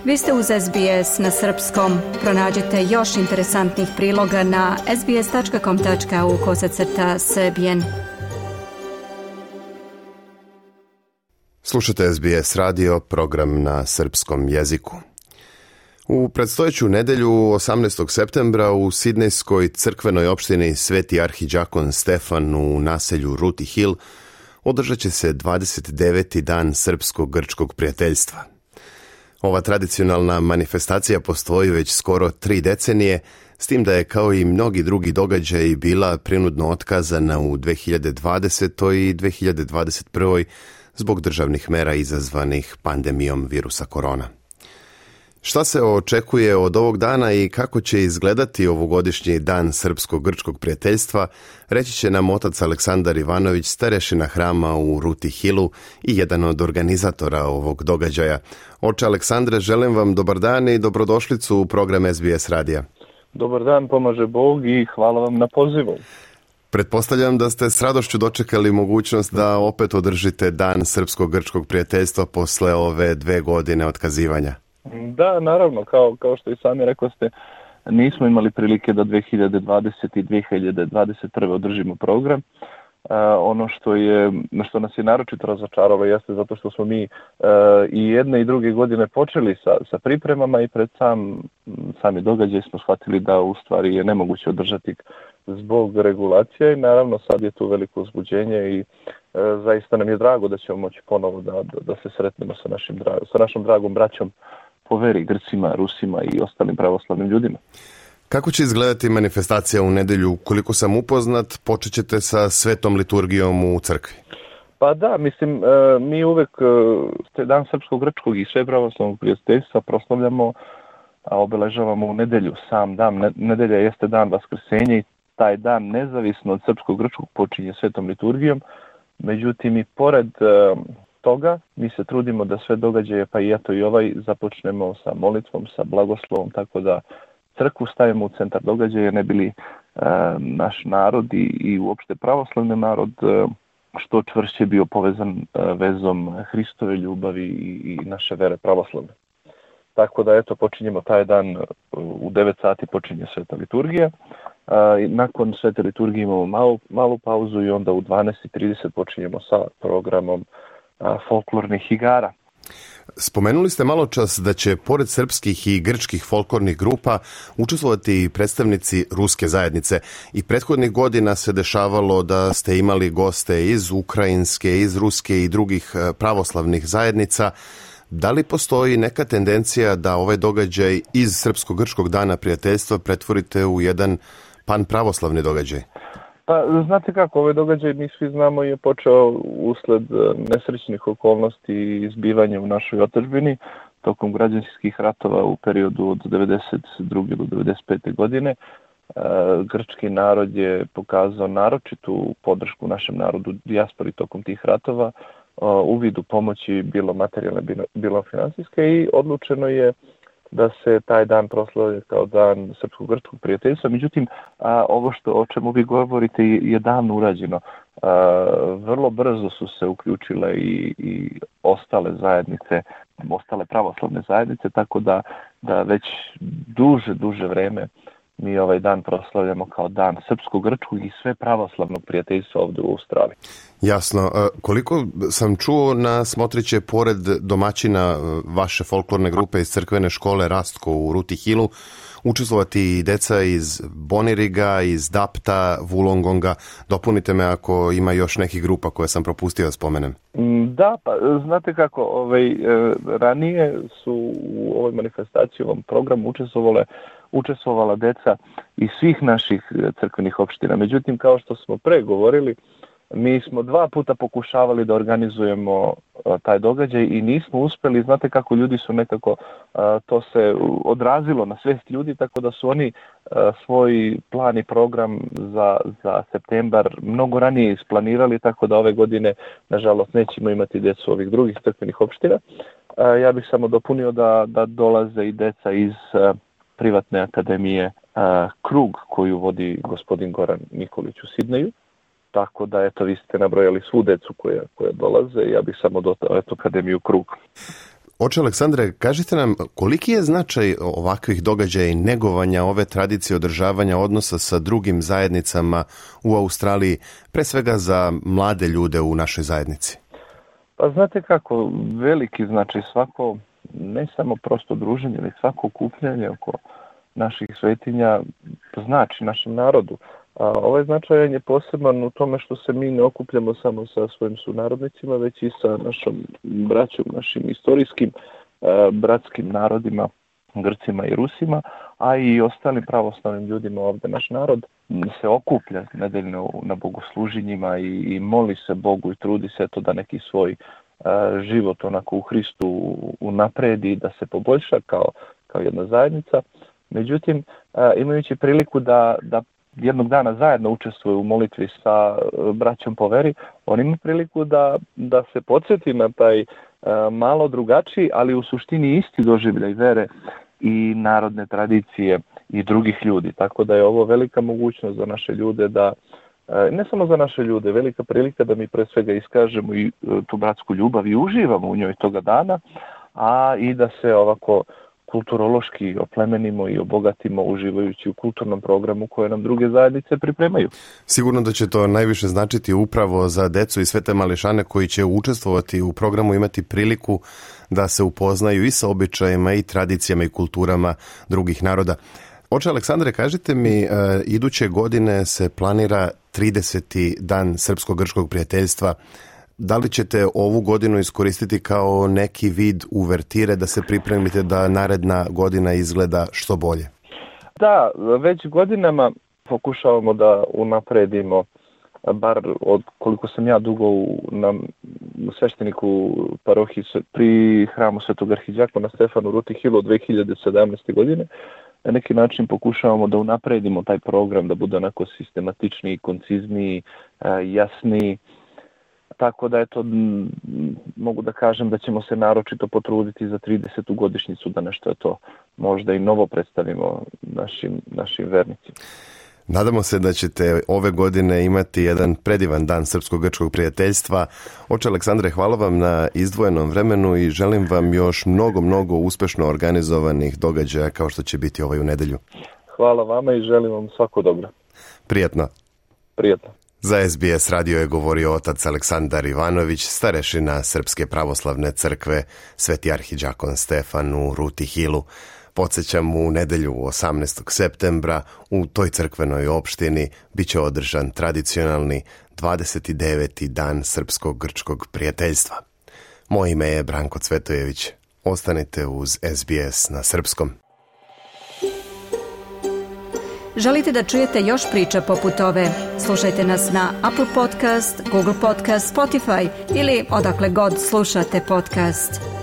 Vi ste uz SBS na srpskom. Pronađite još interesantnih priloga na sbs.com.au/srbijen. Slušate SBS radio, program na srpskom jeziku. U predstojeću nedelju 18. septembra u sidnejskoj crkvenoj opštini Sveti arhidžakon Stefan u naselju Ruti Hill održat će se 29. dan srpsko-grčkog prijateljstva. Ova tradicionalna manifestacija postoji već skoro 3 decenije, s tim da je kao i mnogi drugi događaji bila prinudno otkazana u 2020. i 2021. zbog državnih mera izazvanih pandemijom virusa korona. Šta se očekuje od ovog dana i kako će izgledati ovogodišnji dan srpsko-grčkog prijateljstva, reći će nam otac Aleksandar Ivanović, starešina hrama u Ruti Hillu i jedan od organizatora ovog događaja. Oče Aleksandre, želim vam dobar dan i dobrodošlicu u program SBS radija. Dobar dan, pomaže Bog i hvala vam na pozivu. Pretpostavljam da ste s radošću dočekali mogućnost da opet održite dan srpsko-grčkog prijateljstva posle ove 2 godine otkazivanja. Da, naravno, kao što i sami rekao ste, nismo imali prilike da 2020. i 2021. održimo program. Ono što nas je naročito razočaralo jeste zato što smo mi i jedne i druge godine počeli sa pripremama i pred sami događaj smo shvatili da u stvari je nemoguće održati zbog regulacija i naravno sad je tu veliko uzbuđenje i zaista nam je drago da ćemo moći ponovo da se sretnemo sa našom dragom braćom po veri, Grcima, Rusima i ostalim pravoslavnim ljudima. Kako će izgledati manifestacija u nedelju? Koliko sam upoznat, počet ćete sa svetom liturgijom u crkvi. Pa da, mislim, mi uvek dan srpsko-grčkog i sve pravoslavnog prijateljstva proslavljamo, a obeležavamo u nedelju, sam dan. Nedelja jeste dan Vaskrsenja i taj dan nezavisno od srpsko-grčkog počinje svetom liturgijom. Međutim, i pored toga mi se trudimo da sve događaje, pa i eto i ovaj, započnemo sa molitvom, sa blagoslovom, tako da crkvu stavimo u centar događaja, ne bili naš narod i uopšte pravoslavni narod što čvršće bio povezan vezom Hristove ljubavi i naše vere pravoslavne. Tako da eto počinjemo taj dan u 9 sati počinje sveta liturgija. Nakon svete liturgije imamo malu pauzu i onda u 12:30 počinjemo sa programom folklornih igara. Spomenuli ste malo čas da će pored srpskih i grčkih folklornih grupa učestvovati i predstavnici ruske zajednice i prethodnih godina se dešavalo da ste imali goste iz ukrajinske, iz ruske i drugih pravoslavnih zajednica. Da li postoji neka tendencija da ovaj događaj iz srpsko-grčkog dana prijateljstva pretvorite u jedan panpravoslavni događaj? Pa, znate kako, ovaj događaj mi svi znamo je počeo usled nesrećnih okolnosti i izbivanja u našoj otadžbini tokom građanskih ratova u periodu od 92. do 95. godine. Grčki narod je pokazao naročitu podršku našem narodu dijaspori tokom tih ratova u vidu pomoći bilo materijalne, bilo finansijske i odlučeno je da se taj dan proslavlja kao dan srpsko-grčkog prijateljstva. Međutim, ovo o čemu vi govorite je davno urađeno. Vrlo brzo su se uključile i ostale zajednice, ostale pravoslavne zajednice, tako da već duže vreme mi ovaj dan proslavljamo kao dan srpsko-grčkog i sve pravoslavnog prijateljstva ovdje u Australiji. Jasno. Koliko sam čuo na Smotriće, pored domaćina vaše folklorne grupe iz crkvene škole Rastko u Ruti Hillu, učestvovati i deca iz Boniriga, iz Dapta, Wollongonga. Dopunite me ako ima još nekih grupa koje sam propustio da spomenem. Da, pa znate kako, ranije su u ovoj manifestaciji, u ovom programu učestvovala deca iz svih naših crkvenih opština. Međutim, kao što smo pre govorili, mi smo 2 puta pokušavali da organizujemo taj događaj i nismo uspeli. Znate kako, ljudi su nekako, to se odrazilo na svest ljudi, tako da su oni svoj plan i program za septembar mnogo ranije isplanirali, tako da ove godine, nažalost, nećemo imati decu ovih drugih crkvenih opština. Ja bih samo dopunio da dolaze i deca iz privatne akademije Krug, koju vodi gospodin Goran Nikolić u Sidneju. Tako da, eto, vi ste nabrojali svu decu koja dolaze. Ja bih samo dodao, eto, akademiju Krug. Oče Aleksandre, kažite nam koliki je značaj ovakvih događaja i negovanja ove tradicije održavanja odnosa sa drugim zajednicama u Australiji, pre svega za mlade ljude u našoj zajednici? Pa znate kako, veliki značaj svako, ne samo prosto druženje, ali svako okupljanje oko naših svetinja znači našem narodu. Ovaj značajan je poseban u tome što se mi ne okupljamo samo sa svojim sunarodnicima, već i sa našom braćom, našim istorijskim bratskim narodima, Grcima i Rusima, a i ostalim pravoslavnim ljudima ovdje. Naš narod se okuplja nedeljno na bogosluženjima i moli se Bogu i trudi se to da neki svoj život onako u Hristu unapredi, da se poboljša kao jedna zajednica. Međutim, imajući priliku da jednog dana zajedno učestvuje u molitvi sa braćom po veri, on ima priliku da se podsjeti na taj malo drugačiji, ali u suštini isti doživljaj vere i narodne tradicije i drugih ljudi. Tako da je ovo velika mogućnost za naše ljude da, ne samo za naše ljude, velika prilika da mi pre svega iskažemo i tu bratsku ljubav i uživamo u njoj toga dana, a i da se ovako kulturološki oplemenimo i obogatimo uživajući u kulturnom programu koje nam druge zajednice pripremaju. Sigurno da će to najviše značiti upravo za decu i sve te mališane koji će učestvovati u programu, imati priliku da se upoznaju i sa običajima i tradicijama i kulturama drugih naroda. Oče Aleksandre, kažite mi, iduće godine se planira 30. dan srpsko-grčkog prijateljstva. Da li ćete ovu godinu iskoristiti kao neki vid uvertire da se pripremite da naredna godina izgleda što bolje? Da, već godinama pokušavamo da unapredimo, bar od koliko sam ja dugo svešteniku parohiji pri hramu Svetog arhidijakona Stefanu Ruti Hilu od 2017. godine. Na neki način pokušavamo da unapredimo taj program, da bude onako sistematičniji, koncizniji, jasniji. Tako da mogu da kažem da ćemo se naročito potruditi za 30. godišnjicu da nešto to možda i novo predstavimo našim vernicima. Nadamo se da ćete ove godine imati jedan predivan dan srpsko-grčkog prijateljstva. Oče Aleksandre, hvala vam na izdvojenom vremenu i želim vam još mnogo uspešno organizovanih događaja kao što će biti u nedelju. Hvala vama i želim vam svako dobro. Prijatno. Prijatno. Za SBS radio je govorio otac Aleksandar Ivanović, starešina Srpske pravoslavne crkve Sveti arhidijakon Stefan u Ruti Hilu. Podsjećam, u nedelju 18. septembra u toj crkvenoj opštini bit će održan tradicionalni 29. dan srpsko-grčkog prijateljstva. Moje ime je Branko Cvetojević. Ostanite uz SBS na srpskom. Želite da čujete još priča poput ove? Slušajte nas na Apple Podcast, Google Podcast, Spotify ili odakle god slušate podcast.